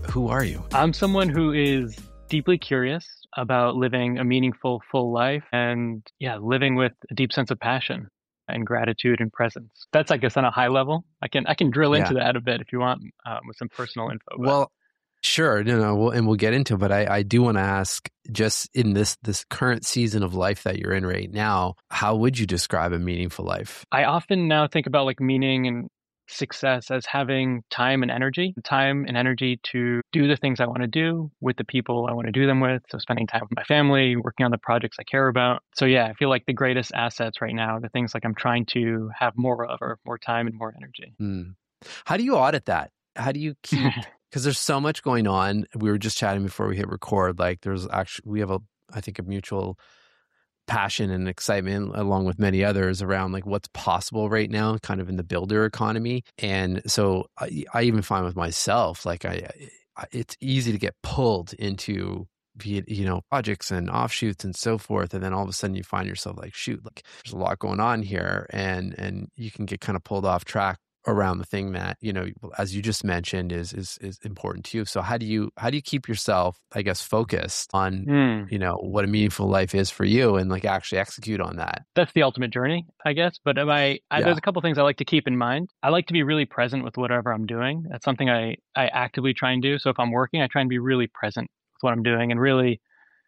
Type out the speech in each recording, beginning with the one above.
Who are you? I'm someone who is deeply curious about living a meaningful, full life and living with a deep sense of passion and gratitude and presence. That's, I guess, on a high level. I can drill Yeah. into that a bit if you want with some personal info. Well, sure. No, we'll get into it. But I do want to ask, just in this current season of life that you're in right now, how would you describe a meaningful life? I often now think about like meaning and success as having time and energy to do the things I want to do with the people I want to do them with. So spending time with my family, working on the projects I care about. So yeah, I feel like the greatest assets right now, the things like I'm trying to have more of, are more time and more energy. How do you audit that? How do you keep, because there's so much going on. We were just chatting before we hit record. Like we have I think a mutual passion and excitement, along with many others, around like what's possible right now, kind of in the builder economy. And so I even find with myself, like it's easy to get pulled into, be it, projects and offshoots and so forth. And then all of a sudden you find yourself like, shoot, like there's a lot going on here, and you can get kind of pulled off track around the thing that, as you just mentioned, is important to you. So how do you keep yourself, I guess, focused on, what a meaningful life is for you, and like actually execute on that? That's the ultimate journey, I guess. But there's a couple things I like to keep in mind. I like to be really present with whatever I'm doing. That's something I actively try and do. So if I'm working, I try and be really present with what I'm doing, and really,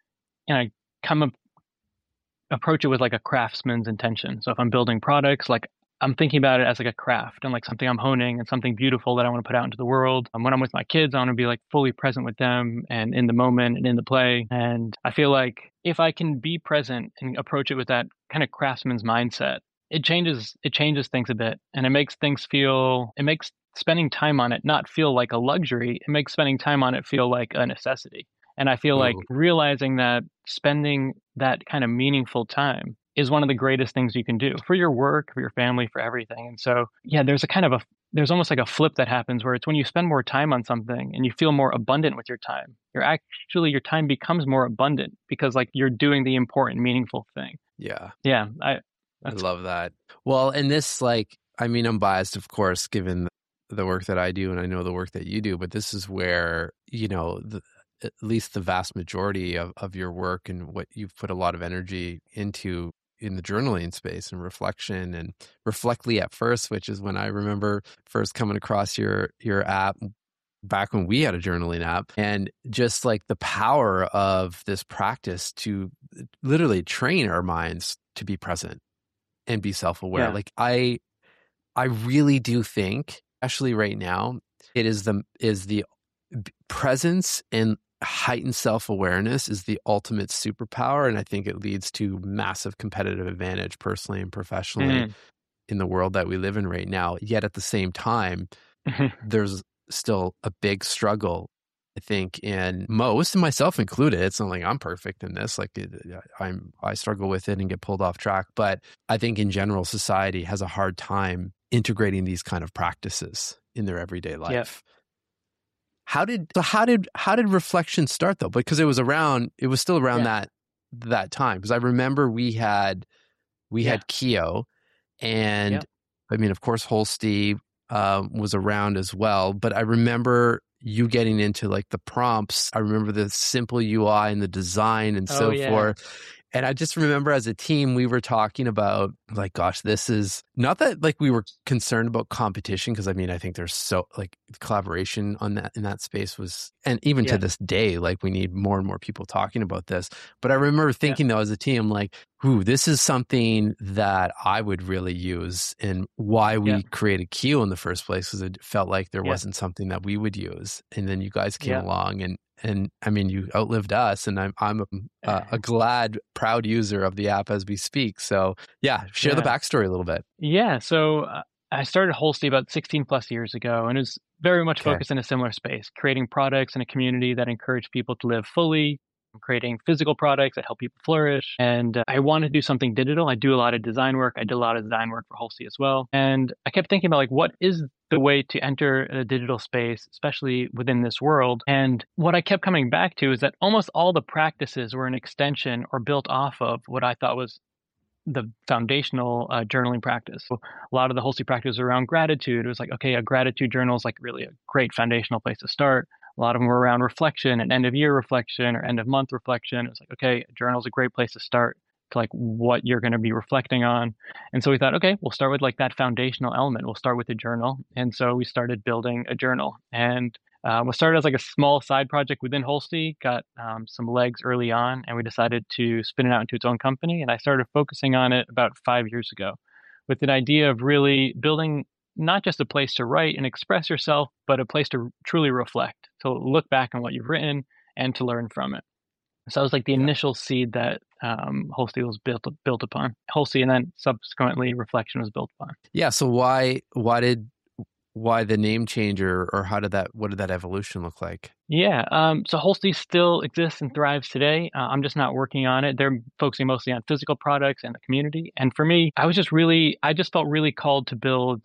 approach it with like a craftsman's intention. So if I'm building products, like I'm thinking about it as like a craft and like something I'm honing and something beautiful that I want to put out into the world. And when I'm with my kids, I want to be like fully present with them and in the moment and in the play. And I feel like if I can be present and approach it with that kind of craftsman's mindset, it changes things a bit, and it makes spending time on it not feel like a luxury. It makes spending time on it feel like a necessity. And I feel like realizing that spending that kind of meaningful time is one of the greatest things you can do for your work, for your family, for everything. And so, there's almost like a flip that happens where it's when you spend more time on something and you feel more abundant with your time, your time becomes more abundant because like you're doing the important, meaningful thing. Yeah. Yeah. I love that. Well, and this, like, I mean, I'm biased, of course, given the work that I do, and I know the work that you do, but this is where, at least the vast majority of your work and what you've put a lot of energy into in the journaling space and reflection and Reflectly at first, which is when I remember first coming across your app back when we had a journaling app, and just like the power of this practice to literally train our minds to be present and be self-aware. Yeah. Like I really do think, especially right now, it is the presence and heightened self-awareness is the ultimate superpower. And I think it leads to massive competitive advantage personally and professionally in the world that we live in right now. Yet at the same time, there's still a big struggle, I think, in most, and myself included. It's not like I'm perfect in this. Like I struggle with it and get pulled off track. But I think in general, society has a hard time integrating these kind of practices in their everyday life. Yep. How did reflection start though? Because it was still around that time. Because I remember we had Keo, and I mean, of course, Holsti was around as well. But I remember you getting into like the prompts. I remember the simple UI and the design and so forth. And I just remember as a team, we were talking about like, gosh, this is not that like we were concerned about competition. Cause I mean, I think there's so like collaboration on that in that space was, and even to this day, like we need more and more people talking about this. But I remember thinking though, as a team, like, this is something that I would really use, and why we created Keo in the first place, because it felt like there wasn't something that we would use. And then you guys came along and I mean, you outlived us, and I'm a glad, proud user of the app as we speak. So share the backstory a little bit. Yeah. So I started Holsti about 16 plus years ago, and it was very much focused in a similar space, creating products in a community that encourage people to live fully, creating physical products that help people flourish. And I wanted to do something digital. I do a lot of design work. I did a lot of design work for Holsti as well. And I kept thinking about like, what is the way to enter a digital space, especially within this world? And what I kept coming back to is that almost all the practices were an extension or built off of what I thought was the foundational journaling practice. So a lot of the Holsti practice around gratitude. It was like, okay, a gratitude journal is like really a great foundational place to start. A lot of them were around reflection and end of year reflection or end of month reflection. It was like, okay, a journal is a great place to start to like what you're going to be reflecting on. And so we thought, okay, we'll start with like that foundational element. We'll start with a journal. And so we started building a journal, and we started as like a small side project within Holstee, got some legs early on, and we decided to spin it out into its own company. And I started focusing on it about 5 years ago with an idea of really building not just a place to write and express yourself, but a place to truly reflect, to look back on what you've written and to learn from it. So that was like the initial seed that Holstee was built upon. Holstee, and then subsequently Reflection was built upon. Yeah. So why the name change, or what did that evolution look like? Yeah. So Holstee still exists and thrives today. I'm just not working on it. They're focusing mostly on physical products and the community. And for me, I just felt really called to build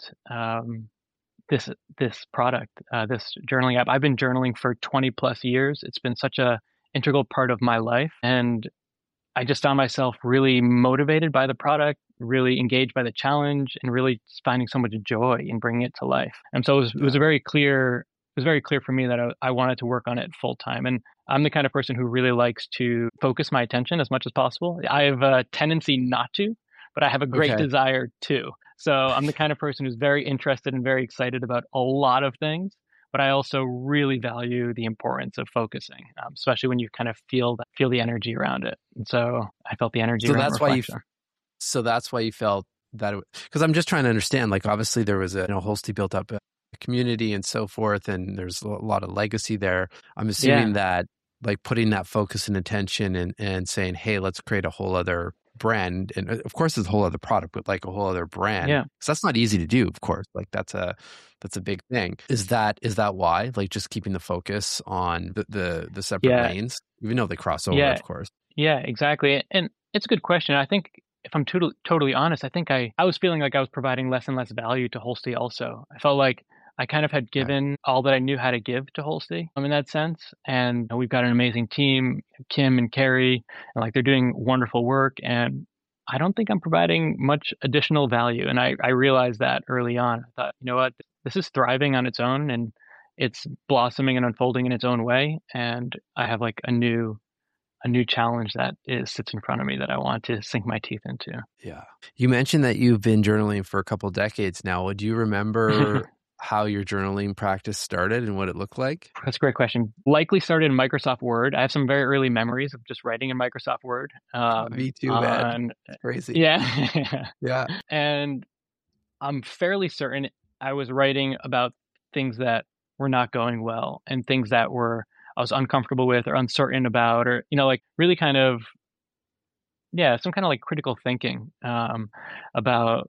this product, this journaling app. I've been journaling for 20 plus years. It's been such a integral part of my life. And I just found myself really motivated by the product, really engaged by the challenge, and really finding so much joy in bringing it to life. And so it was very clear for me that I wanted to work on it full time. And I'm the kind of person who really likes to focus my attention as much as possible. I have a tendency not to, but I have a great desire to. So I'm the kind of person who's very interested and very excited about a lot of things. But I also really value the importance of focusing, especially when you kind of feel the energy around it. And so I felt the energy. So that's reflection. So that's why you felt that, because I'm just trying to understand. Like, obviously, there was Holstee built up a community and so forth, and there's a lot of legacy there. I'm assuming that, like, putting that focus and attention and saying, hey, let's create a whole other brand, and of course there's a whole other product, but like a whole other brand, because that's not easy to do, of course. Like that's a big thing. Is that why, like, just keeping the focus on the separate lanes, even though they cross over, of course? Yeah, exactly. And it's a good question. I think if I'm totally honest, I think I was feeling like I was providing less and less value to Holstee also. I felt like I kind of had given all that I knew how to give to Holstee in that sense. And we've got an amazing team, Kim and Carrie, and like they're doing wonderful work. And I don't think I'm providing much additional value. And I realized that early on. I thought, you know what, this is thriving on its own, and it's blossoming and unfolding in its own way. And I have like a new challenge that sits in front of me that I want to sink my teeth into. Yeah. You mentioned that you've been journaling for a couple of decades now. Would you remember how your journaling practice started and what it looked like? That's a great question. Likely started in Microsoft Word. I have some very early memories of just writing in Microsoft Word. Me too, man. It's crazy. Yeah. Yeah. And I'm fairly certain I was writing about things that were not going well and things that I was uncomfortable with or uncertain about, or, like really kind of, some kind of like critical thinking about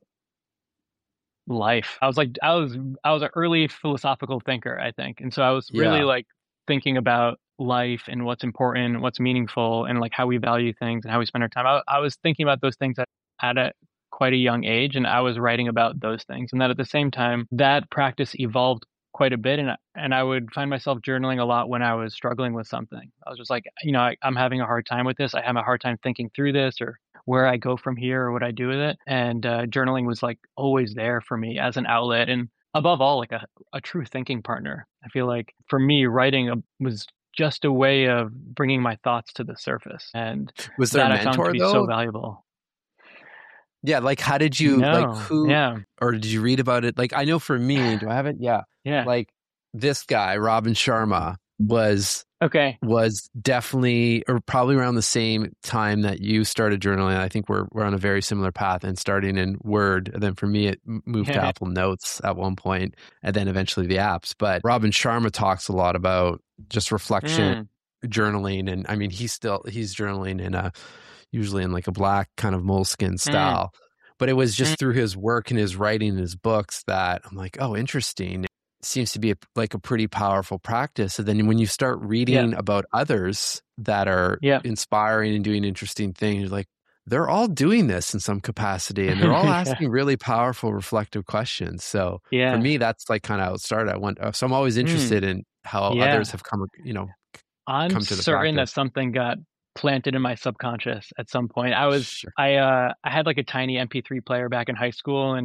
life. I was an early philosophical thinker, I think. And so I was really like thinking about life and what's important, what's meaningful, and like how we value things and how we spend our time. I was thinking about those things at quite a young age, and I was writing about those things. And that at the same time, that practice evolved quite a bit, and I would find myself journaling a lot when I was struggling with something. I was just like, I'm having a hard time with this. I have a hard time thinking through this, or where I go from here, or what I do with it. And journaling was like always there for me as an outlet, and above all, like a true thinking partner. I feel like for me, writing was just a way of bringing my thoughts to the surface, and was there that a mentor, I found to be so valuable. Yeah, like how did you who? Yeah. Or did you read about it? Like, I know for me, do I have it? Yeah. Like this guy, Robin Sharma, was definitely, or probably around the same time that you started journaling. I think we're on a very similar path, and starting in Word. And then for me, it moved to Apple Notes at one point, and then eventually the apps. But Robin Sharma talks a lot about just reflection, journaling, and I mean, he's journaling usually in like a black kind of moleskin style. But it was just through his work and his writing and his books that I'm like, oh, interesting. It seems to be like a pretty powerful practice. And then when you start reading about others that are inspiring and doing interesting things, you're like, they're all doing this in some capacity, and they're all asking really powerful, reflective questions. So for me, that's like kind of how it started. So I'm always interested in how others have come to the I'm certain that something got planted in my subconscious at some point. I had like a tiny MP3 player back in high school, and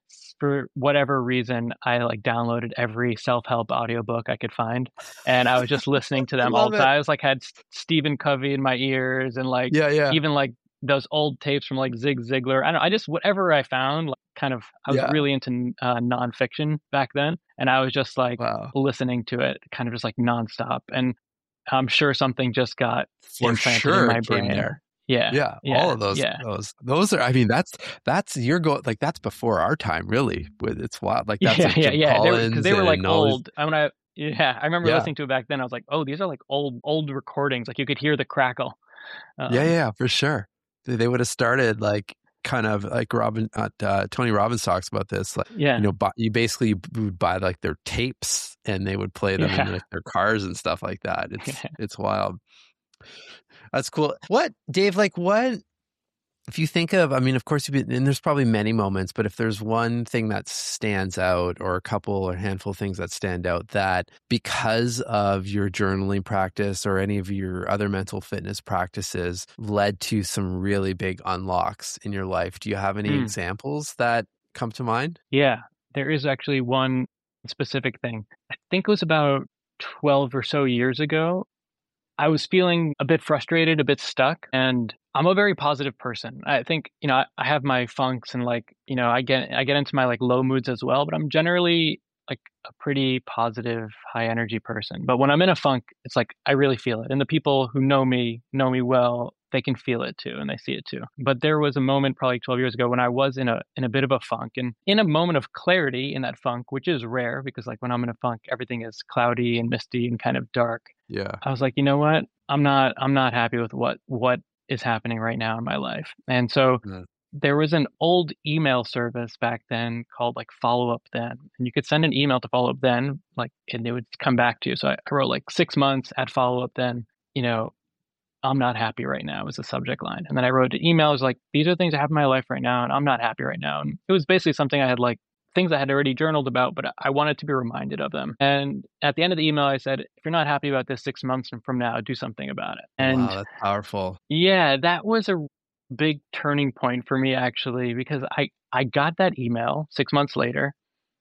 for whatever reason, I like downloaded every self-help audiobook I could find. And I was just listening to them all Love the it. time. I was like, had Stephen Covey in my ears and like Yeah. even like those old tapes from like Zig Ziglar. I don't know, I just, whatever I found, like kind of, I was Yeah. really into nonfiction back then. And I was just like Wow. listening to it kind of just like nonstop. And I'm sure something just got For implanted sure in my it came brain. there. Yeah. All of those, Yeah. those are. I mean, that's your go. Like that's before our time, really. With it's wild. Like that's like Jim Yeah. Collins, Because they were like and all old. I remember Yeah. listening to it back then. I was like, oh, these are like old recordings. Like you could hear the crackle. Yeah, for sure. They would have started like kind of like Tony Robbins talks about this. Like, Yeah. you know, you basically would buy like their tapes and they would play them in like their cars and stuff like that. It's wild. That's cool. What, Dave, like what, if you think of, I mean, of course, and there's probably many moments, but if there's one thing that stands out or a couple or handful of things that stand out that because of your journaling practice or any of your other mental fitness practices led to some really big unlocks in your life, do you have any examples that come to mind? Yeah, there is actually one specific thing. I think it was about 12 or so years ago. I was feeling a bit frustrated, a bit stuck, and I'm a very positive person. I think, you know, I have my funks and like, you know, I get into my like low moods as well, but I'm generally like a pretty positive, high energy person. But when I'm in a funk, it's like I really feel it. And the people who know me well, they can feel it too and they see it too. But there was a moment probably 12 years ago when I was in a bit of a funk, and in a moment of clarity in that funk, which is rare because like when I'm in a funk, everything is cloudy and misty and kind of dark. Yeah. I was like, you know what? I'm not happy with what is happening right now in my life. And so there was an old email service back then called like Follow Up Then. And you could send an email to Follow Up Then, like, and it would come back to you. So I wrote like 6 months at Follow Up Then, you know, I'm not happy right now was the subject line. And then I wrote an email. It was like, these are things that happen in my life right now, and I'm not happy right now. And it was basically something I had like things I had already journaled about, but I wanted to be reminded of them. And at the end of the email, I said, if you're not happy about this 6 months from now, do something about it. And wow, that's powerful. Yeah, that was a big turning point for me actually, because I got that email 6 months later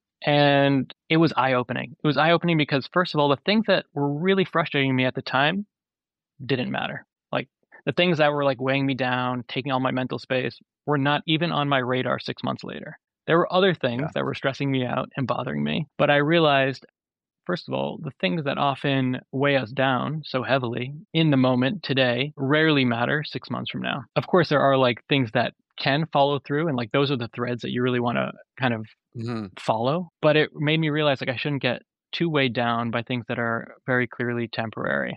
and it was eye-opening. It was eye-opening because first of all, the things that were really frustrating me at the time didn't matter. Like the things that were like weighing me down, taking all my mental space were not even on my radar 6 months later. There were other things that were stressing me out and bothering me. But I realized, first of all, the things that often weigh us down so heavily in the moment today rarely matter 6 months from now. Of course, there are like things that can follow through, and like those are the threads that you really want to kind of follow. But it made me realize like I shouldn't get too weighed down by things that are very clearly temporary.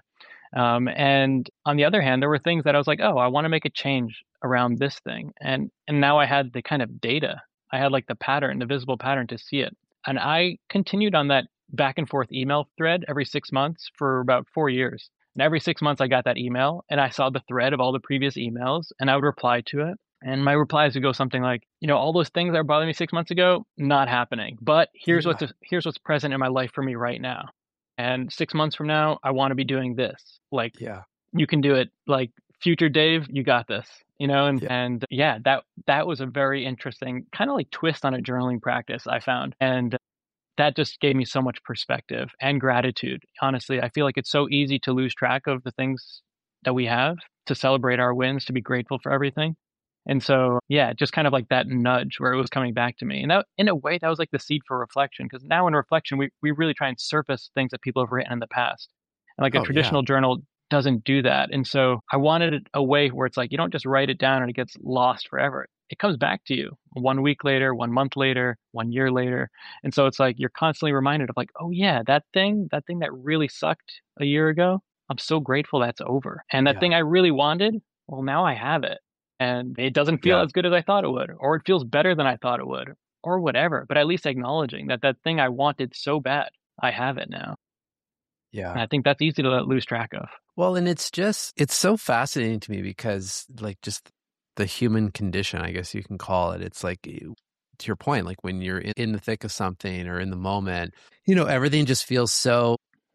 And on the other hand, there were things that I was like, oh, I want to make a change around this thing. And now I had the kind of data. I had like the pattern, the visible pattern to see it. And I continued on that back and forth email thread every 6 months for about 4 years. And every 6 months I got that email and I saw the thread of all the previous emails and I would reply to it. And my replies would go something like, you know, all those things that were bothering me 6 months ago, not happening. But here's what's present in my life for me right now. And 6 months from now, I want to be doing this. Like, you can do it. Like, future Dave, you got this. You know, and that was a very interesting kind of like twist on a journaling practice I found. And that just gave me so much perspective and gratitude. Honestly, I feel like it's so easy to lose track of the things that we have, to celebrate our wins, to be grateful for everything. And so, yeah, just kind of like that nudge where it was coming back to me. And that, in a way, that was like the seed for reflection. Because now in reflection, we really try and surface things that people have written in the past. And like a traditional journal doesn't do that. And so I wanted a way where it's like, you don't just write it down and it gets lost forever. It comes back to you 1 week later, 1 month later, 1 year later. And so it's like, you're constantly reminded of like, oh yeah, that thing that really sucked a year ago, I'm so grateful that's over. And that thing I really wanted, well, now I have it. And it doesn't feel as good as I thought it would, or it feels better than I thought it would, or whatever. But at least acknowledging that thing I wanted so bad, I have it now. Yeah. And I think that's easy to lose track of. Well, and it's so fascinating to me because like just the human condition, I guess you can call it. It's like, to your point, like when you're in the thick of something or in the moment, you know, everything just feels so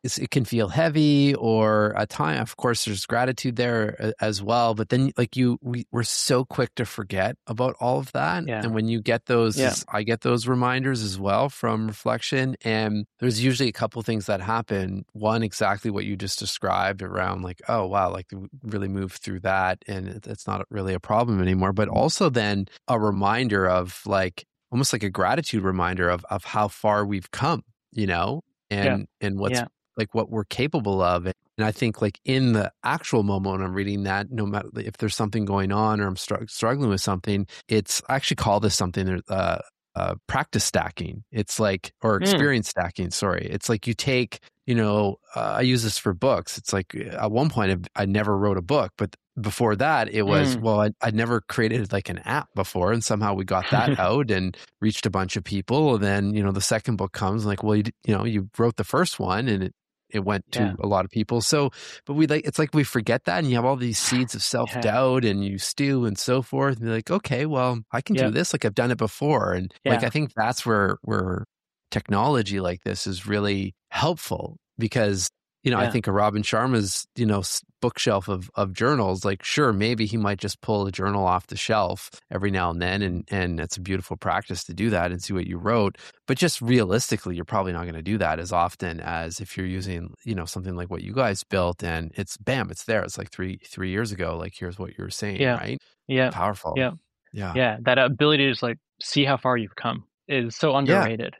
it can feel heavy, or at time, of course, there's gratitude there as well. But then like we're so quick to forget about all of that. Yeah. And when you get those, Yeah. I get those reminders as well from reflection. And there's usually a couple things that happen. One, exactly what you just described around like, oh, wow, like we really moved through that and it's not really a problem anymore. But also then a reminder of like, almost like a gratitude reminder of how far we've come, you know, and what's like what we're capable of. And I think like in the actual moment when I'm reading that, no matter if there's something going on or I'm struggling with something, I actually call this something practice stacking. It's like, or experience stacking, sorry. It's like you take, I use this for books. It's like at one point I never wrote a book, but before that it was, well, I'd never created like an app before. And somehow we got that out and reached a bunch of people. And then, the second book comes like, well, you wrote the first one and it went to a lot of people. So, but it's like we forget that, and you have all these seeds of self-doubt and you stew and so forth. And you're like, okay, well, I can do this. Like I've done it before. And like, I think that's where technology like this is really helpful because, I think of Robin Sharma's, bookshelf of journals, like, sure, maybe he might just pull a journal off the shelf every now and then. And it's a beautiful practice to do that and see what you wrote. But just realistically, you're probably not going to do that as often as if you're using, something like what you guys built and it's there. It's like three years ago. Like, here's what you were saying, right? Yeah. Powerful. Yeah. Yeah. That ability to just like see how far you've come is so underrated.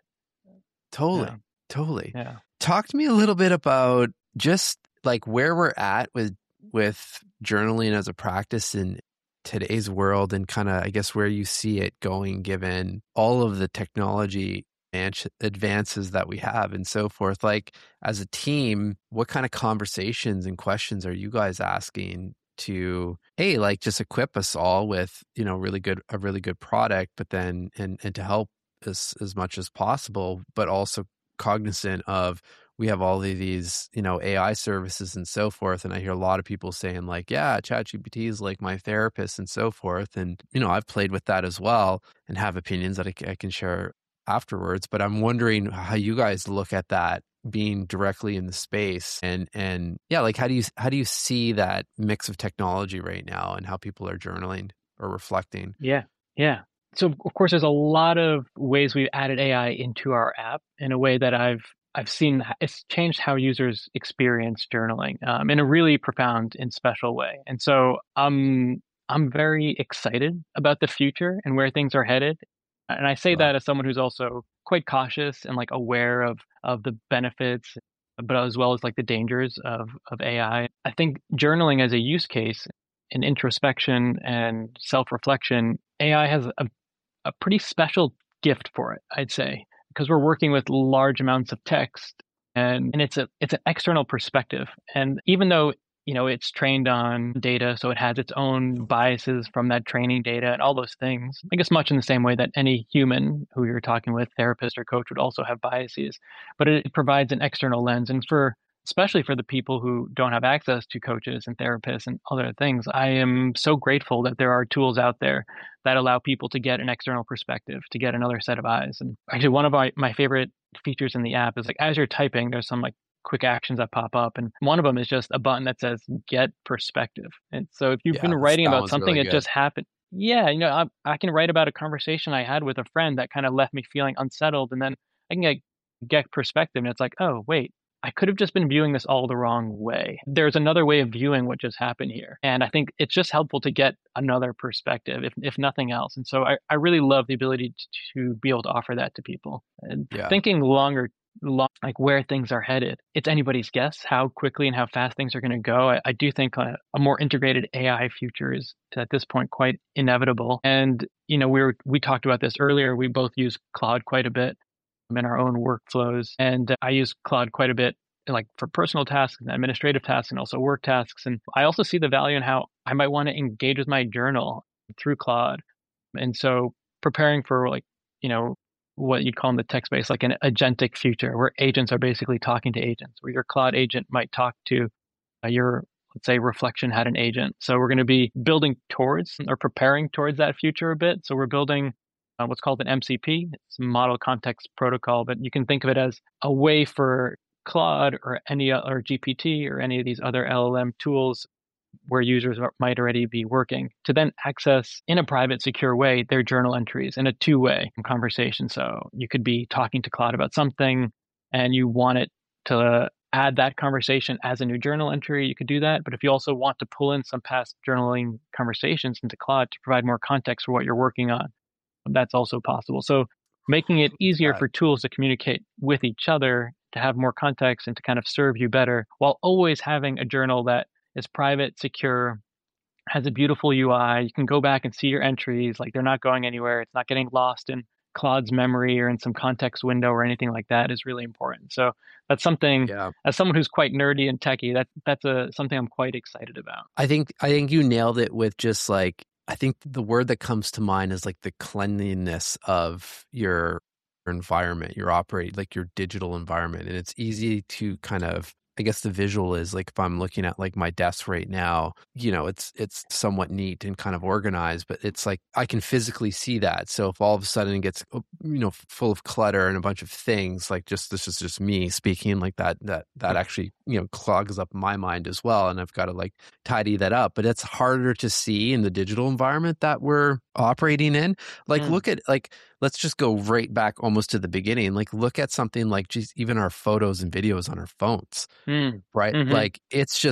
Totally. Yeah. Talk to me a little bit about just like where we're at with journaling as a practice in today's world and kind of, I guess, where you see it going given all of the technology advances that we have and so forth. Like as a team, what kind of conversations and questions are you guys asking to, hey, like just equip us all with, a really good product, but then, and to help as much as possible, but also cognizant of we have all of these, AI services and so forth. And I hear a lot of people saying like, yeah, ChatGPT is like my therapist and so forth. And, I've played with that as well and have opinions that I can share afterwards. But I'm wondering how you guys look at that being directly in the space and yeah, like how do you see that mix of technology right now and how people are journaling or reflecting? Yeah. So of course, there's a lot of ways we've added AI into our app in a way that I've seen it's changed how users experience journaling in a really profound and special way. And so I'm very excited about the future and where things are headed. And I say that as someone who's also quite cautious and like aware of the benefits, but as well as like the dangers of AI. I think journaling as a use case in introspection and self-reflection, AI has a pretty special gift for it, I'd say, because we're working with large amounts of text and it's an external perspective. And even though, it's trained on data, so it has its own biases from that training data and all those things, I guess much in the same way that any human who you're talking with, therapist or coach, would also have biases, but it provides an external lens. And especially for the people who don't have access to coaches and therapists and other things, I am so grateful that there are tools out there that allow people to get an external perspective, to get another set of eyes. And actually, one of my favorite features in the app is like as you're typing, there's some like quick actions that pop up. And one of them is just a button that says get perspective. And so if you've been writing about something that just happened, I can write about a conversation I had with a friend that kind of left me feeling unsettled. And then I can get perspective. And it's like, oh, wait, I could have just been viewing this all the wrong way. There's another way of viewing what just happened here. And I think it's just helpful to get another perspective, if nothing else. And so I really love the ability to be able to offer that to people. And thinking like where things are headed, it's anybody's guess how quickly and how fast things are going to go. I do think a more integrated AI future is at this point quite inevitable. And, we talked about this earlier. We both use Claude quite a bit in our own workflows. And I use Claude quite a bit like for personal tasks and administrative tasks and also work tasks. And I also see the value in how I might want to engage with my journal through Claude. And so preparing for what you'd call in the tech space, like an agentic future where agents are basically talking to agents, where your Claude agent might talk to your, let's say, Reflection had an agent. So we're going to be building towards or preparing towards that future a bit. So we're building what's called an MCP. It's Model Context Protocol, but you can think of it as a way for Claude or or GPT or any of these other LLM tools where users might already be working to then access in a private, secure way their journal entries in a two-way conversation. So you could be talking to Claude about something and you want it to add that conversation as a new journal entry, you could do that. But if you also want to pull in some past journaling conversations into Claude to provide more context for what you're working on, that's also possible. So making it easier for tools to communicate with each other, to have more context and to kind of serve you better, while always having a journal that is private, secure, has a beautiful UI. You can go back and see your entries, like they're not going anywhere. It's not getting lost in Claude's memory or in some context window or anything like that is really important. So that's something, as someone who's quite nerdy and techie, that's something I'm quite excited about. I think you nailed it with just like, I think the word that comes to mind is like the cleanliness of your environment, your like your digital environment. And it's easy to kind of, I guess the visual is like if I'm looking at like my desk right now, it's somewhat neat and kind of organized, but it's like I can physically see that. So if all of a sudden it gets full of clutter and a bunch of things, like this is just me speaking, like that actually clogs up my mind as well, and I've got to like tidy that up. But it's harder to see in the digital environment that we're operating in. Like look at let's just go right back almost to the beginning. Like look at something like just even our photos and videos on our phones, right? Mm-hmm. Like it's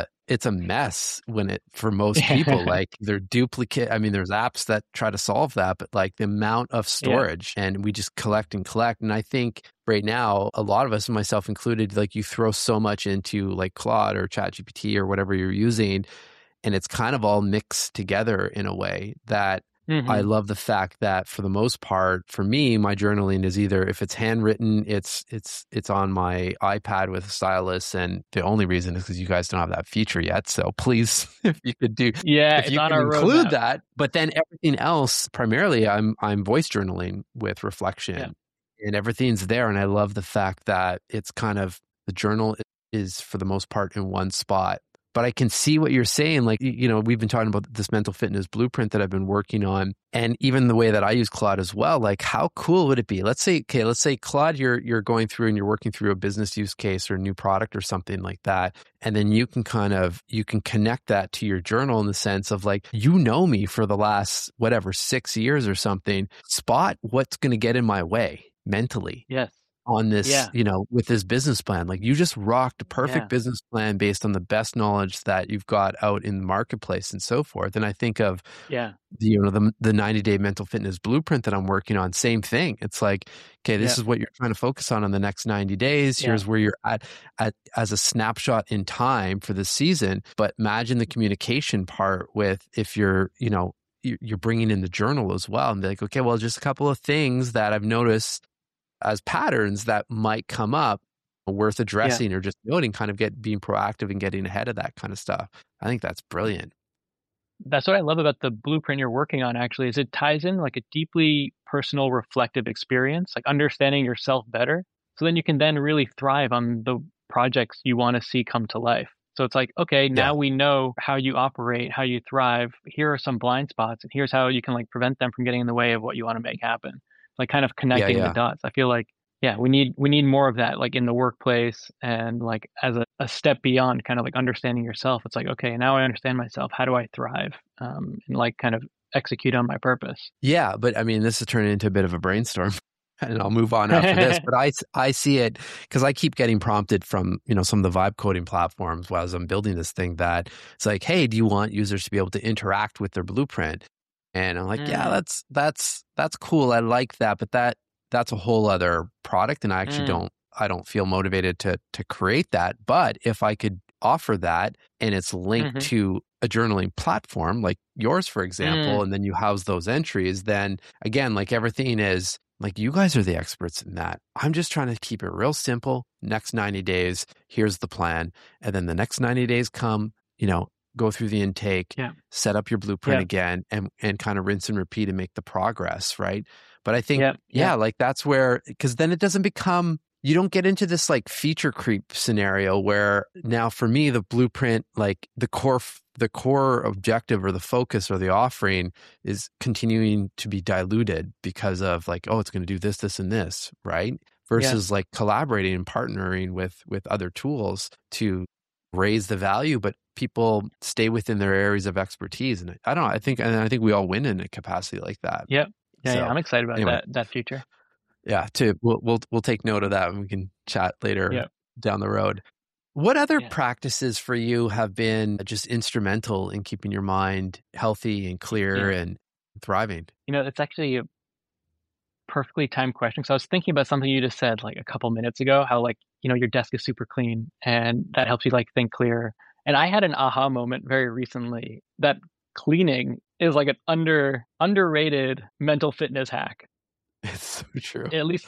a mess for most people, like they're duplicate. I mean, there's apps that try to solve that, but like the amount of storage and we just collect. And I think right now, a lot of us, myself included, like you throw so much into like Claude or ChatGPT or whatever you're using, and it's kind of all mixed together in a way that I love the fact that for the most part, for me, my journaling is either if it's handwritten, it's on my iPad with a stylus, and the only reason is because you guys don't have that feature yet. So please, if you could if you could include that. But then everything else, primarily, I'm voice journaling with Reflection, and everything's there. And I love the fact that it's kind of the journal is for the most part in one spot. But I can see what you're saying. Like, we've been talking about this mental fitness blueprint that I've been working on. And even the way that I use Claude as well, like how cool would it be? Let's say Claude, you're going through and you're working through a business use case or a new product or something like that. And then you can connect that to your journal in the sense of like, me for the last, 6 years or something, spot what's going to get in my way mentally. Yes. On this, with this business plan. Like you just rocked a perfect business plan based on the best knowledge that you've got out in the marketplace and so forth. And I think of the 90-day mental fitness blueprint that I'm working on, same thing. It's like, okay, this is what you're trying to focus on the next 90 days. Here's where you're at as a snapshot in time for this season. But imagine the communication part with if you're bringing in the journal as well and be like, okay, well, just a couple of things that I've noticed as patterns that might come up worth addressing or just noting, kind of being proactive and getting ahead of that kind of stuff. I think that's brilliant. That's what I love about the blueprint you're working on, actually, is it ties in like a deeply personal, reflective experience, like understanding yourself better. So then you can then really thrive on the projects you want to see come to life. So it's like, okay, now we know how you operate, how you thrive. Here are some blind spots, and here's how you can like prevent them from getting in the way of what you want to make happen. Like kind of connecting the dots. I feel like, we need more of that, like in the workplace and like as a step beyond kind of like understanding yourself. It's like, okay, now I understand myself. How do I thrive and like kind of execute on my purpose? Yeah. But I mean, this is turning into a bit of a brainstorm and I'll move on after this, but I see it because I keep getting prompted from, some of the vibe coding platforms as I'm building this thing that it's like, hey, do you want users to be able to interact with their blueprint? And I'm like, that's cool. I like that, but that's a whole other product, and I actually don't feel motivated to create that. But if I could offer that, and it's linked to a journaling platform like yours, for example, and then you house those entries, then again, like everything is like you guys are the experts in that. I'm just trying to keep it real simple. Next 90 days, here's the plan, and then the next 90 days come, go through the intake, set up your blueprint again, and kind of rinse and repeat and make the progress, right? But I think, like that's where, because then it doesn't become, you don't get into this like feature creep scenario where now for me, the blueprint, like the core objective or the focus or the offering is continuing to be diluted because of like, oh, it's going to do this, this, and this, right? Yeah. versus like collaborating and partnering with other tools to raise the value, but people stay within their areas of expertise. And I don't know, I think we all win in a capacity like that. Yep. Yeah. So I'm excited about anyway, that future. yeah, we'll take note of that and we can chat later Yep. down the road. What other Yeah. practices for you have been just instrumental in keeping your mind healthy and clear Yeah. and thriving? It's actually a perfectly timed question. So I was thinking about something you just said like a couple minutes ago, how like, your desk is super clean and that helps you like think clear. And I had an aha moment very recently that cleaning is like an underrated mental fitness hack. It's so true. At least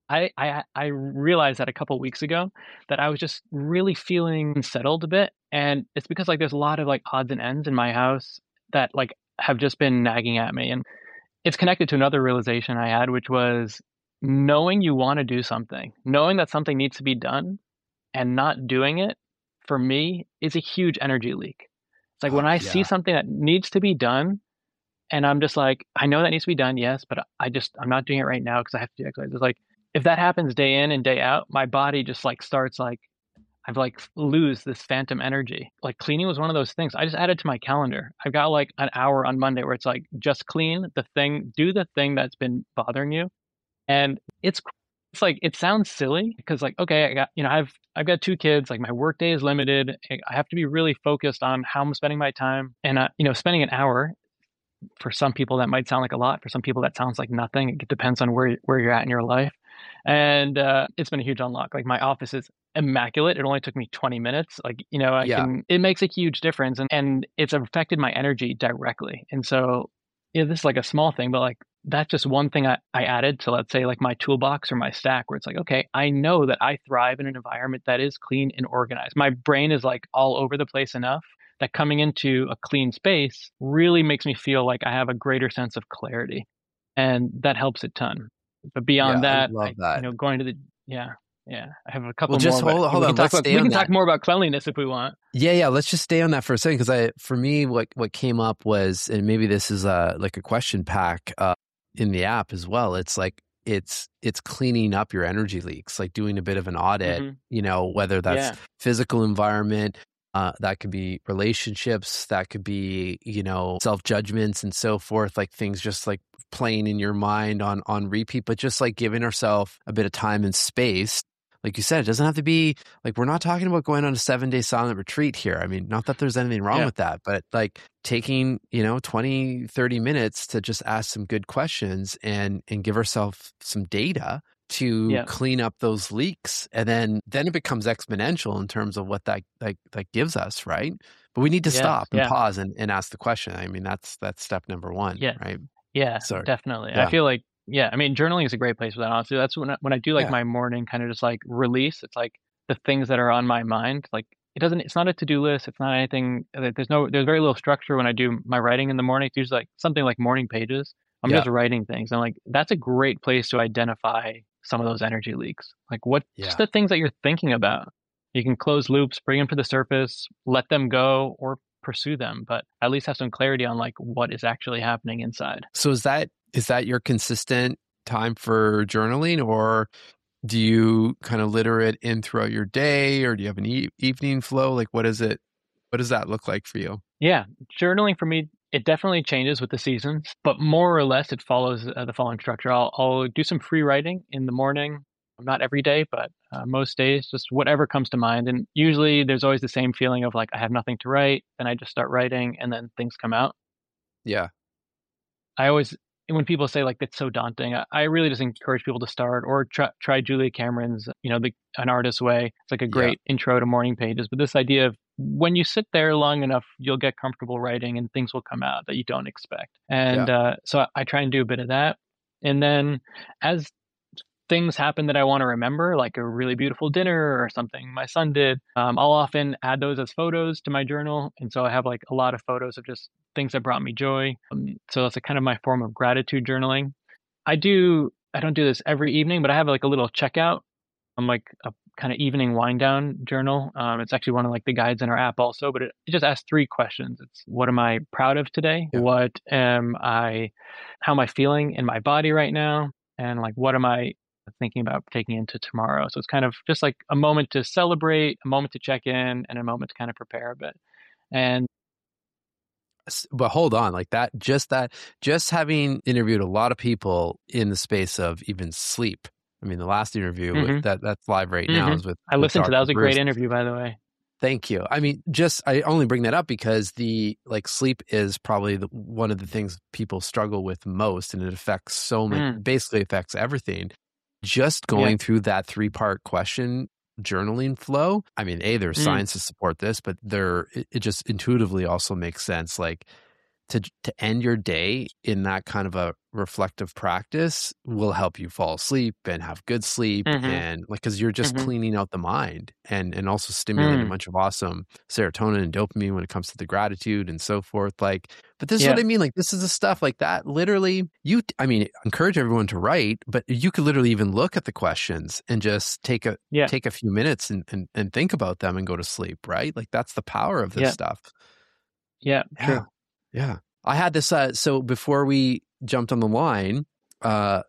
I realized that a couple weeks ago that I was just really feeling unsettled a bit. And it's because like there's a lot of like odds and ends in my house that like have just been nagging at me. And it's connected to another realization I had, which was knowing you want to do something, knowing that something needs to be done and not doing it for me is a huge energy leak. It's like when Oh, I see yeah. something that needs to be done and I'm just like, I know that needs to be done, yes, but I'm not doing it right now because I have to do exercise. It's like if that happens day in and day out, my body just like starts like I've like lose this phantom energy. Like cleaning was one of those things. I just added to my calendar. I've got like an hour on Monday where it's like just clean the thing, do the thing that's been bothering you. And it's like it sounds silly because like okay, I got I've got two kids. Like my work day is limited. I have to be really focused on how I'm spending my time. And spending an hour for some people that might sound like a lot. For some people that sounds like nothing. It depends on where you're at in your life. And it's been a huge unlock. Like my office is immaculate. It only took me 20 minutes. Like, Yeah. it makes a huge difference and it's affected my energy directly. And so, this is like a small thing, but like that's just one thing I added to, let's say, like my toolbox or my stack where it's like, okay, I know that I thrive in an environment that is clean and organized. My brain is like all over the place enough that coming into a clean space really makes me feel like I have a greater sense of clarity. And that helps a ton. But Yeah. beyond I that, love that. going to the, yeah, I have a Well, couple just more, but hold on. Let's stay we on can that. talk more about cleanliness if we want. Yeah. Let's just stay on that for a second. Because for me, what came up was, and maybe this is like a question pack in the app as well. It's like, it's cleaning up your energy leaks, like doing a bit of an audit, whether that's physical environment, that could be relationships, that could be, self-judgments and so forth, like things just like playing in your mind on repeat, but just like giving ourselves a bit of time and space. Like you said, it doesn't have to be like, we're not talking about going on a 7-day silent retreat here. I mean, not that there's anything wrong with that, but like taking, 20, 30 minutes to just ask some good questions and give ourselves some data to clean up those leaks. And then it becomes exponential in terms of what that gives us, right? But we need to stop and pause and ask the question. I mean, that's step number one, right? Yeah, So, definitely. I feel like, I mean, journaling is a great place for that, honestly. That's when I do like my morning kind of just like release, it's like the things that are on my mind. Like it's not a to-do list. It's not anything. There's very little structure when I do my writing in the morning. It's usually like something like morning pages. I'm just writing things. And like, that's a great place to identify some of those energy leaks. Like just the things that you're thinking about. You can close loops, bring them to the surface, let them go, or pursue them, but at least have some clarity on like what is actually happening inside. So is that your consistent time for journaling, or do you kind of litter it in throughout your day, or do you have an evening flow? Like what does that look like for you? Yeah, journaling for me, it definitely changes with the seasons, but more or less it follows the following structure. I'll do some free writing in the morning. Not every day, but most days, just whatever comes to mind. And usually there's always the same feeling of like, I have nothing to write. Then I just start writing and then things come out. Yeah. When people say like, that's so daunting, I really just encourage people to start or try Julia Cameron's, An Artist's Way. It's like a great intro to morning pages. But this idea of when you sit there long enough, you'll get comfortable writing and things will come out that you don't expect. And so I try and do a bit of that. And then as things happen that I want to remember, like a really beautiful dinner or something my son did, I'll often add those as photos to my journal. And so I have like a lot of photos of just things that brought me joy. So that's a kind of my form of gratitude journaling. I don't do this every evening, but I have like a little checkout. I'm like a kind of evening wind down journal. It's actually one of like the guides in our app also, but it just asks 3 questions. It's what am I proud of today? How am I feeling in my body right now? And like, what am I thinking about taking into tomorrow. So it's kind of just like a moment to celebrate, a moment to check in, and a moment to kind of prepare a bit. And But hold on, like just having interviewed a lot of people in the space of even sleep. I mean, the last interview that's live right now is with I listened to that. Dr. It was a Bruce. great interview, by the way. Thank you. I mean, I only bring that up because sleep is probably one of the things people struggle with most, and it affects so many, basically affects everything. Just going through that 3-part question journaling flow. I mean, there's science to support this, but it just intuitively also makes sense. Like to end your day in that kind of a reflective practice will help you fall asleep and have good sleep, and like because you're just cleaning out the mind and also stimulating a bunch of awesome serotonin and dopamine when it comes to the gratitude and so forth. Like, but this is what I mean. Like, this is the stuff like that. Literally, I mean, encourage everyone to write, but you could literally even look at the questions and just take a few minutes and think about them and go to sleep. Right? Like, that's the power of this stuff. Yeah, true. Yeah. I had this, so before we jumped on the line, like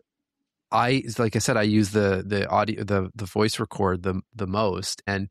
I said, I use the audio, the voice record the most. And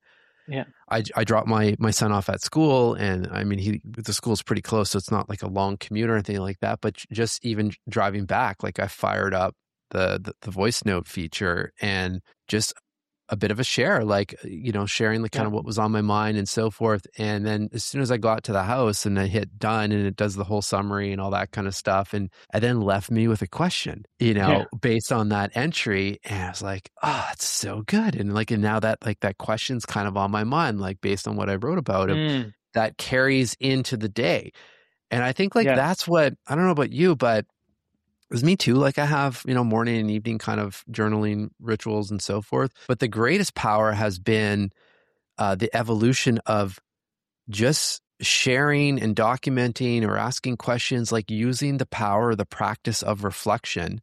I dropped my son off at school, and I mean, the school's pretty close, so it's not like a long commute or anything like that. But just even driving back, like I fired up the voice note feature and just a bit of a share, like, sharing the kind of what was on my mind and so forth. And then as soon as I got to the house and I hit done, and it does the whole summary and all that kind of stuff. And I then left me with a question, based on that entry. And I was like, oh, it's so good. And now that that question's kind of on my mind, like based on what I wrote about it, that carries into the day. And I think that's what, I don't know about you, but it was me too. Like I have, morning and evening kind of journaling rituals and so forth. But the greatest power has been the evolution of just sharing and documenting or asking questions, like using the power, the practice of reflection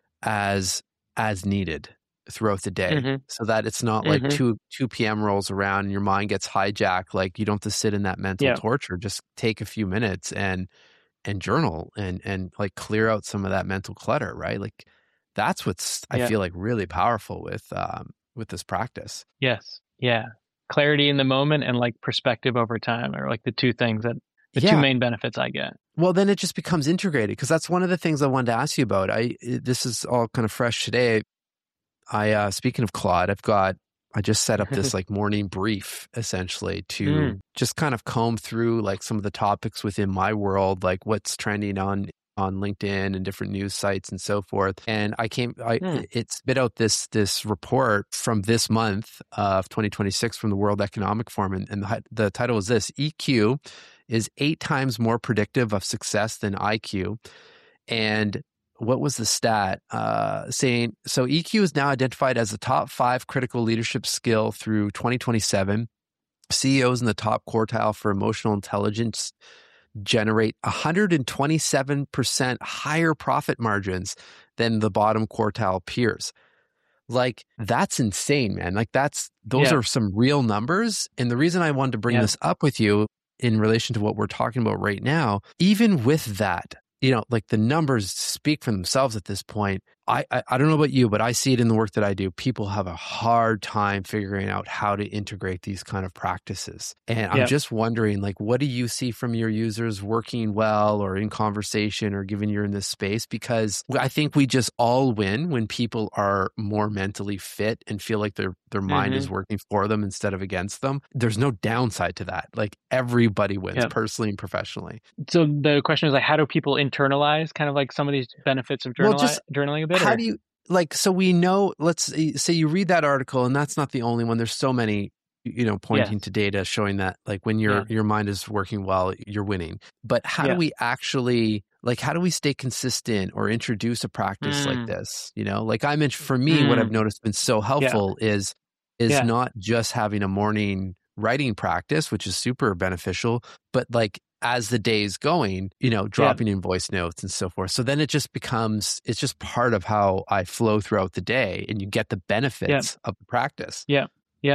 as needed throughout the day, so that it's not like 2 p.m. rolls around and your mind gets hijacked. Like you don't have to sit in that mental torture. Just take a few minutes and journal and like clear out some of that mental clutter, right? Like that's what's I feel like really powerful with this practice. Yes. Yeah. Clarity in the moment and like perspective over time are like the two things the two main benefits I get. Well, then it just becomes integrated, because that's one of the things I wanted to ask you about. This is all kind of fresh today. Speaking of Claude, I just set up this like morning brief essentially to just kind of comb through like some of the topics within my world, like what's trending on LinkedIn and different news sites and so forth. And it spit out this report from this month of 2026 from the World Economic Forum. And the title is this: EQ is 8 times more predictive of success than IQ. And what was the stat saying? So EQ is now identified as the top 5 critical leadership skill through 2027. CEOs in the top quartile for emotional intelligence generate 127% higher profit margins than the bottom quartile peers. Like, that's insane, man. Like those are some real numbers. And the reason I wanted to bring this up with you in relation to what we're talking about right now, even with that, like the numbers speak for themselves at this point. I don't know about you, but I see it in the work that I do. People have a hard time figuring out how to integrate these kind of practices. And I'm just wondering, like, what do you see from your users working well or in conversation or given you're in this space? Because I think we just all win when people are more mentally fit and feel like their mind is working for them instead of against them. There's no downside to that. Like everybody wins personally and professionally. So the question is like, how do people internalize kind of like some of these benefits of journaling a bit? How do you, like, so we know, let's say you read that article, and that's not the only one. There's so many, pointing to data showing that like when your mind is working well, you're winning. But how do we actually, like, how do we stay consistent or introduce a practice like this? Like I mentioned, for me, what I've noticed been so helpful is not just having a morning writing practice, which is super beneficial, but like as the day is going, dropping in voice notes and so forth. So then it's just part of how I flow throughout the day, and you get the benefits of the practice. Yeah.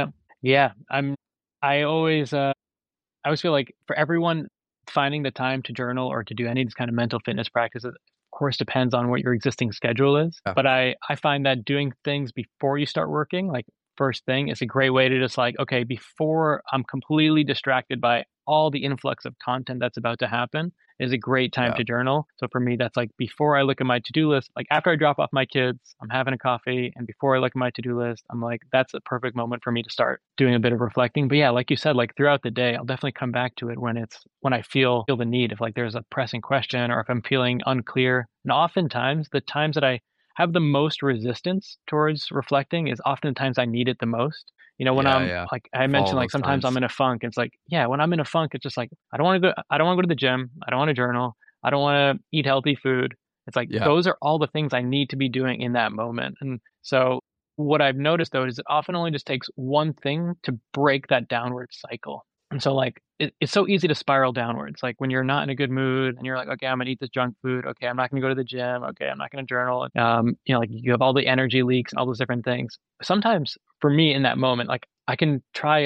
I always feel like for everyone, finding the time to journal or to do any of these kind of mental fitness practices, course depends on what your existing schedule is. Yeah. But I find that doing things before you start working, like first thing, is a great way to just like, okay, before I'm completely distracted by all the influx of content that's about to happen, is a great time Yeah. to journal. So for me, that's like before I look at my to-do list, like after I drop off my kids, I'm having a coffee, and before I look at my to-do list, I'm like, that's a perfect moment for me to start doing a bit of reflecting. But yeah, like you said, like throughout the day, I'll definitely come back to it when I feel the need, if like there's a pressing question or if I'm feeling unclear. And oftentimes the times that I have the most resistance towards reflecting is often the times I need it the most. When Yeah. I'm Yeah. like, I All mentioned, like those sometimes I'm times. in a funk. It's like, yeah, when I'm in a funk, it's just like, I don't want to go to the gym. I don't want to journal. I don't want to eat healthy food. It's like, Yeah. those are all the things I need to be doing in that moment. And so what I've noticed though is it often only just takes one thing to break that downward cycle. And so like it's so easy to spiral downwards. Like when you're not in a good mood and you're like, okay, I'm gonna eat this junk food. Okay, I'm not gonna go to the gym. Okay, I'm not gonna journal. Like you have all the energy leaks and all those different things. Sometimes for me in that moment, like I can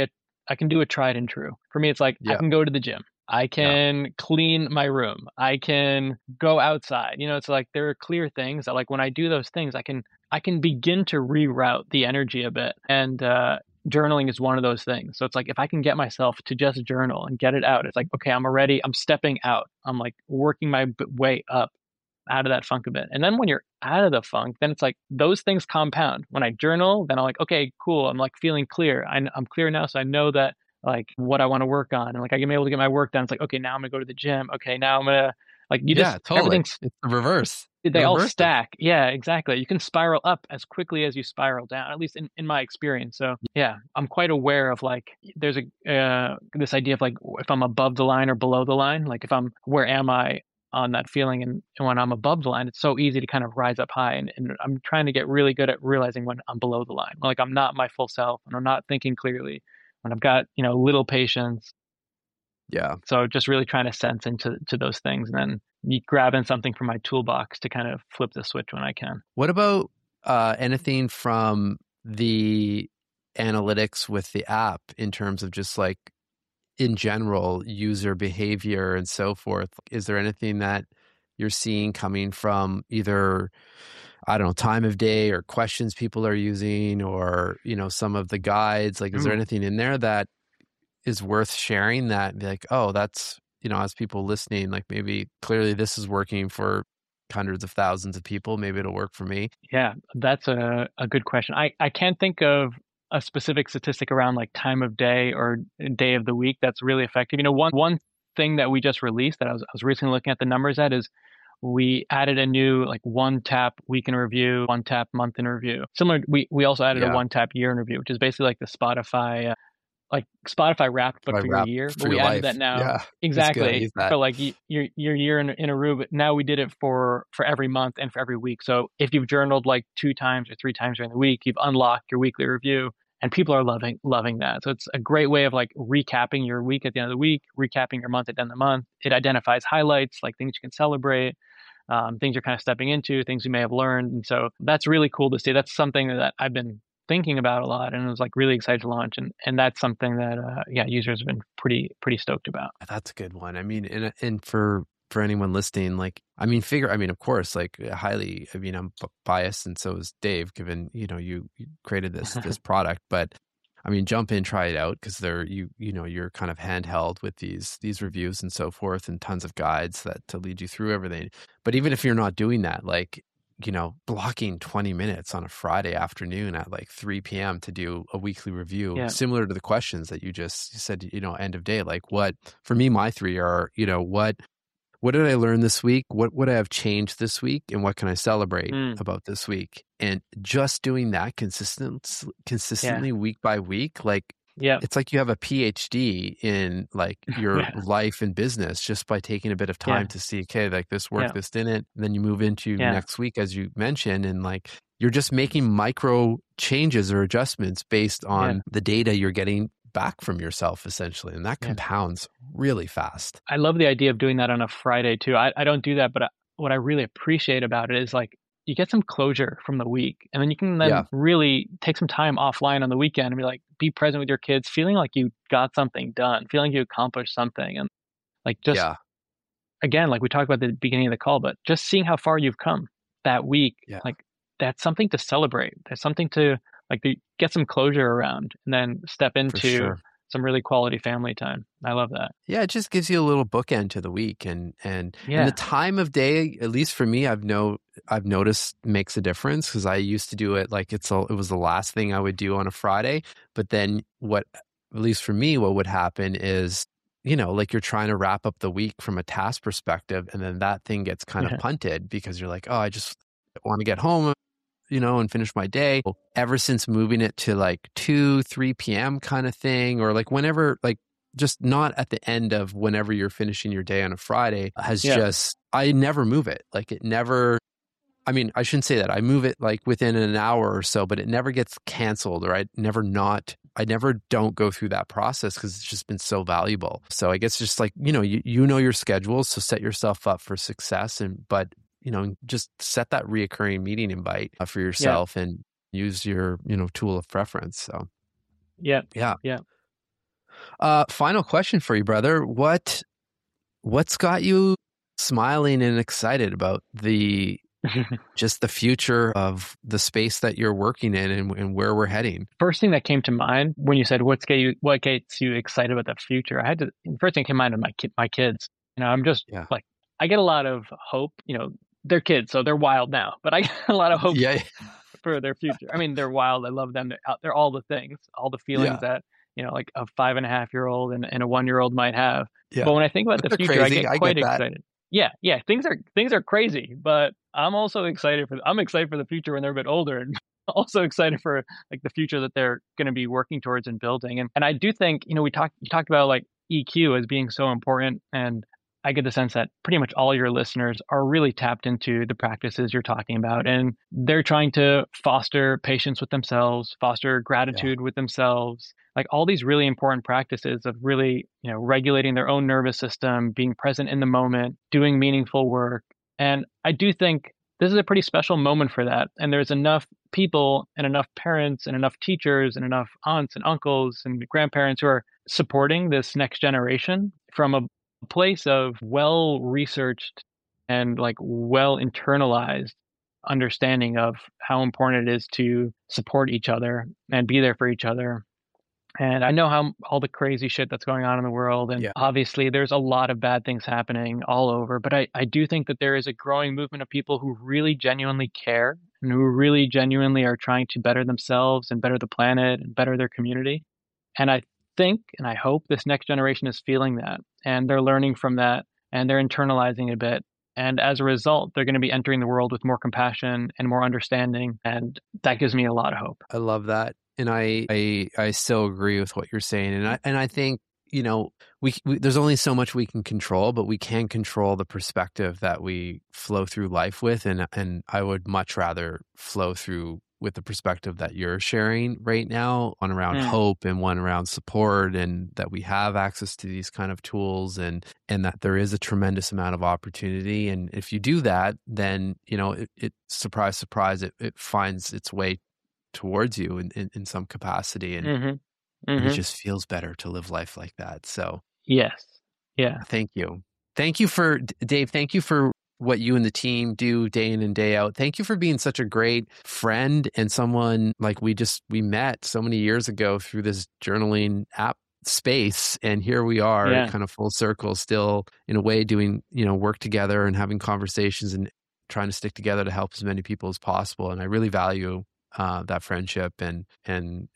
do a tried and true. For me, it's like I Yeah. can go to the gym. I Yeah. can clean my room. I can go outside. It's like there are clear things that like when I do those things, I can begin to reroute the energy a bit. And journaling is one of those things. So it's like if I can get myself to just journal and get it out, it's like, okay, I'm stepping out. I'm like working my way up out of that funk a bit. And then when you're out of the funk, then it's like those things compound. When I journal, then I'm like, okay, cool. I'm like feeling clear. I'm clear now. So I know that like what I want to work on. And like I'm able to get my work done. It's like, okay, now I'm gonna go to the gym. Okay, now I'm gonna like Yeah. Totally. everything's It's the reverse. The they all reverse of. stack. Yeah, exactly. You can spiral up as quickly as you spiral down, at least in my experience. So yeah, I'm quite aware of like there's a this idea of like if I'm above the line or below the line, like where am I on that feeling, and when I'm above the line, it's so easy to kind of rise up high, and I'm trying to get really good at realizing when I'm below the line, like I'm not my full self and I'm not thinking clearly, when I've got little patience. Yeah. So just really trying to sense into those things, and then grabbing something from my toolbox to kind of flip the switch when I can. What about anything from the analytics with the app in terms of just like in general user behavior and so forth? Is there anything that you're seeing coming from either, I don't know, time of day or questions people are using, or some of the guides? Like, is there Ooh. anything in there that is worth sharing that be like, oh, that's as people listening, like maybe clearly this is working for hundreds of thousands of people, maybe it'll work for me? Yeah, that's a good question. I can't think of a specific statistic around like time of day or day of the week that's really effective. One thing that we just released that I was recently looking at the numbers at is we added a new like one tap week in review, one tap month in review. Similar, we also added a Yeah. one tap year in review, which is basically like the Spotify Wrapped, but I for your wrap year. But for we your added life. that now. Yeah. It's good. I Exactly. use that. For like your year in a row, but now we did it for every month and for every week. So if you've journaled like 2 times or 3 times during the week, you've unlocked your weekly review, and people are loving that. So it's a great way of like recapping your week at the end of the week, recapping your month at the end of the month. It identifies highlights, like things you can celebrate, things you're kind of stepping into, things you may have learned. And so that's really cool to see. That's something that I've been thinking about a lot, and I was like really excited to launch. And that's something that users have been pretty stoked about. That's a good one. I mean, and for anyone listening, like, of course, like highly, I'm biased, and so is Dave, given, you created this product, but I mean, jump in, try it out, because you're kind of handheld with these reviews and so forth, and tons of guides that to lead you through everything. But even if you're not doing that, like, blocking 20 minutes on a Friday afternoon at like 3 p.m. to do a weekly review, Yeah. similar to the questions that you just said, end of day, like for me, my three are, what did I learn this week? What would I have changed this week? And what can I celebrate about this week? And just doing that consistently week by week, like, Yeah. it's like you have a PhD in like your life and business just by taking a bit of time to see, okay, like this worked, this didn't. And then you move into next week, as you mentioned, and like you're just making micro changes or adjustments based on the data you're getting back from yourself, essentially. And that compounds really fast. I love the idea of doing that on a Friday too. I don't do that, but what I really appreciate about it is like you get some closure from the week, and then you can really take some time offline on the weekend and be present with your kids, feeling like you got something done, feeling you accomplished something, and like just again, like we talked about at the beginning of the call, but just seeing how far you've come that week, Yeah, like that's something to celebrate. There's something to get some closure around and then step for into sure. some really quality family time. I love that. Yeah, it just gives you a little bookend to the week, and the Yeah. time of day, at least for me, I've noticed makes a difference, because I used to do it like it was the last thing I would do on a Friday. But then what, at least for me, what would happen is, like you're trying to wrap up the week from a task perspective, and then that thing gets kind of Yeah. punted because you're like, oh, I just want to get home, and finish my day. Ever since moving it to like 2, 3 p.m. kind of thing, or like whenever, like just not at the end of whenever you're finishing your day on a Friday, Yeah. I never move it. Like it never, I mean, I shouldn't say that. I move it like within an hour or so, but it never gets canceled, or I never don't go through that process, because it's just been so valuable. So I guess just like, you know your schedule, so set yourself up for success, but just set that reoccurring meeting invite for Yeah. yourself, and use your, tool of preference. So Yeah. yeah. Yeah. Final question for you, brother. What's got you smiling and excited about just the future of the space that you're working in, and where we're heading? First thing that came to mind when you said what gets you excited about the future, the first thing that came to mind was my kids. I'm just Yeah. like, I get a lot of hope. They're kids, so they're wild now, but I get a lot of hope Yeah. for their future. I mean, they're wild. I love them. They're all the things, all the feelings Yeah. that like a 5.5-year-old and a 1-year-old might have. Yeah. But when I think about the They're future, I crazy. get I quite get that. excited. Yeah, yeah. Things are crazy, but I'm also excited I'm excited for the future when they're a bit older, and also excited for like the future that they're going to be working towards and building. And I do think, you talked about like EQ as being so important, and I get the sense that pretty much all your listeners are really tapped into the practices you're talking about, and they're trying to foster patience with themselves, foster gratitude with themselves, like all these really important practices of really, regulating their own nervous system, being present in the moment, doing meaningful work. And I do think this is a pretty special moment for that. And there's enough people and enough parents and enough teachers and enough aunts and uncles and grandparents who are supporting this next generation from a place of well researched and like well internalized understanding of how important it is to support each other and be there for each other. And I know how all the crazy shit that's going on in the world. And obviously there's a lot of bad things happening all over. But I do think that there is a growing movement of people who really genuinely care and who really genuinely are trying to better themselves and better the planet and better their community. And I think and I hope this next generation is feeling that, and they're learning from that, and they're internalizing a bit. And as a result, they're going to be entering the world with more compassion and more understanding. And that gives me a lot of hope. I love that. And I still agree with what you're saying. And I think, we there's only so much we can control, but we can control the perspective that we flow through life with. And I would much rather flow through with the perspective that you're sharing right now, on around hope, and one around support, and that we have access to these kind of tools, and that there is a tremendous amount of opportunity. And if you do that, then, it surprise, surprise, it finds its way towards you in some capacity. And it just feels better to live life like that. So yes. Yeah. Thank you. Dave, thank you for what you and the team do day in and day out. Thank you for being such a great friend, and someone like we met so many years ago through this journaling app space. And here we are kind of full circle, still in a way doing, work together and having conversations and trying to stick together to help as many people as possible. And I really value that friendship and any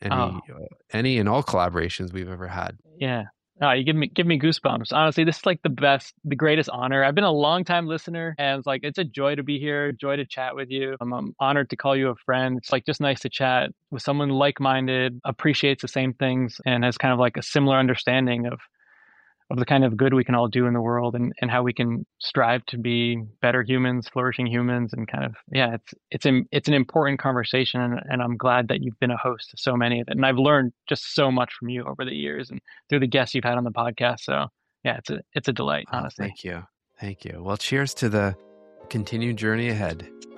and all collaborations we've ever had. Yeah. Oh, you give me goosebumps. Honestly, this is like the greatest honor. I've been a long time listener, and it's like, it's a joy to be here, joy to chat with you. I'm honored to call you a friend. It's like just nice to chat with someone like-minded, appreciates the same things, and has kind of like a similar understanding of the kind of good we can all do in the world, and how we can strive to be better humans, flourishing humans, and kind of, it's an important conversation, and I'm glad that you've been a host to so many of it. And I've learned just so much from you over the years and through the guests you've had on the podcast. So yeah, it's a delight, honestly. Thank you. Well, cheers to the continued journey ahead.